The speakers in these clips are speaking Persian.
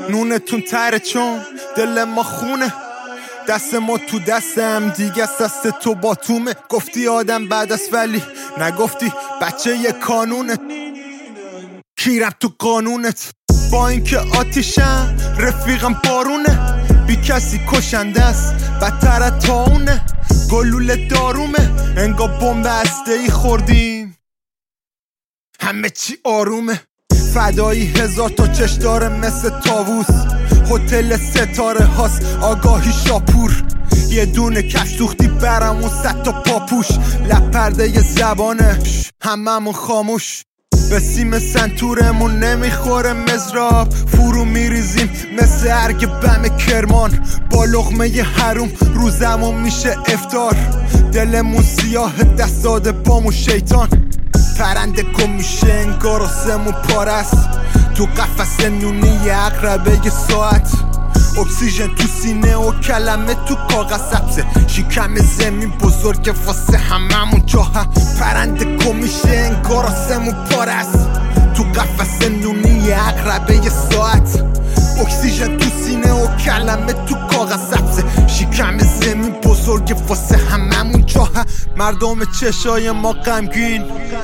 نونتون تره چون دل ما خونه، دست ما تو دستم دیگه است، دست تو باتومه. گفتی آدم بعد است ولی نگفتی بچه یه کانونه. کیرم تو قانونت با اینکه آتیشم رفیقم بارونه، بی کسی کشنده است بدتر از طاعونه. گلوله دارومه انگار بمب هسته‌ای خوردیم، همه چی آرومه. فدایی 1000 تا چش داره مثل طاووس، هتل ستاره هاست آگاهی شاپور. یه دونه کفش دوختی برامون 100 تا پاپوش، لب پرده ی زبانه هممون خاموش. به سیم سنتورمون نمیخوره مزراب، فرو میریزیم مثل ارگ بم کرمان. با لقمه ی حروم روزمون میشه افطار، دلمون سیاه دست داده بامون شیطان. پرنده کن میشه انگار آسمون پارست، تو قفس نونی عقربه ی ساعت. اکسیژن تو سینه و کلمه تو کاغذ سبزه، شکم زمین بزرگه واسه هممون جاها. پرنده کن میشه انگار آسمون پارست، تو قفس نونی عقربه ی ساعت. اکسیژن تو سینه و کلمه تو کاغذ سبزه، شکم زمین بزرگه واسه هممون جاها. مردم چشای ما غمگین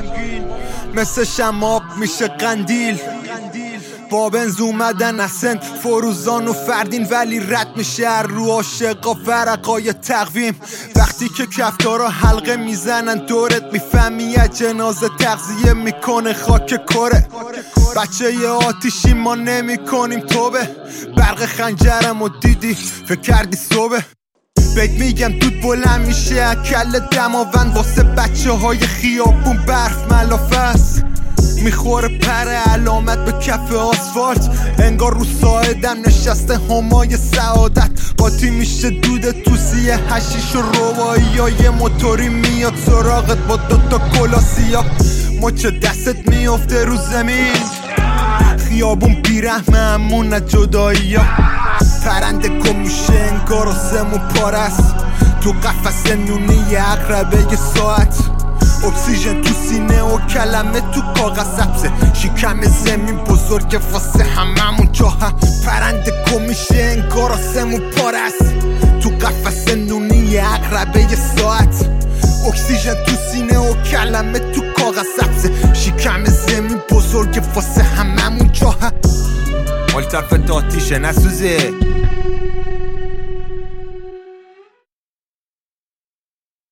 مثل شماب میشه قندیل، با بنز اومدن اسن فروزان و فردین، ولی رد میشه رو عاشقا ورقای تقویم. وقتی که کفتارا حلقه میزنن دورت میفهمی یه جنازه تغذیه میکنه خاک کره. بچه ی آتیشی ما نمی کنیم توبه، برق خنجرم و دیدی فکر کردی صبح. بهت میگم دود بلند میشه کل دماوند، واسه بچه های خیابون برف ملافه است. میخوره پر علامت به کف آسفالت، انگار رو ساعدم نشسته همای سعادت. قاطی میشه دود توسی حشیش و روایی ها، یه موتوری میاد سراغت با دوتا کلاسیا. مچ دستت میافته رو زمین، خیابون بیرحمه همون از جدایی ها. پرنده کن میشه انگار آسمون پارست، تو قفس نونی عقربه ی ساعت. اکسیژن تو سینه و کلمه تو کاغذ سبزه، شکم زمین بزرگه واسه هممون جاها. پرنده کن میشه انگار آسمون پارست، تو قفس نونی عقربه ی ساعت. اکسیژن تو سینه و کلمه تو کاغذ سبزه، شکم زمین بزرگه واسه هممون جاها. ملتفت آتیشه نسوزه